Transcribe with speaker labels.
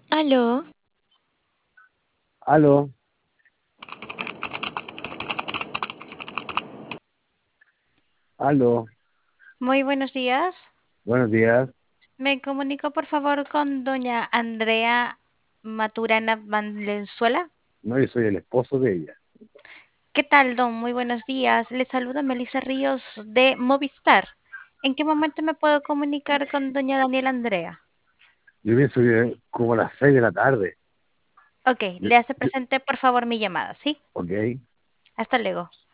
Speaker 1: Aló,
Speaker 2: Aló, aló,
Speaker 1: muy buenos días.
Speaker 2: buenos días.
Speaker 1: Me comunico por favor con doña Andrea Maturana Valenzuela.
Speaker 2: No, yo soy el esposo de ella.
Speaker 1: ¿Qué tal, don? Muy buenos días. Le saluda Melissa Ríos de Movistar. ¿En qué momento me puedo comunicar con doña Daniela Andrea?
Speaker 2: Yo pienso que como a las 6 de la tarde.
Speaker 1: Ok,
Speaker 2: Yo-
Speaker 1: le hace
Speaker 2: yo-
Speaker 1: presente por favor mi llamada, ¿sí?
Speaker 2: ok,
Speaker 1: Hasta luego.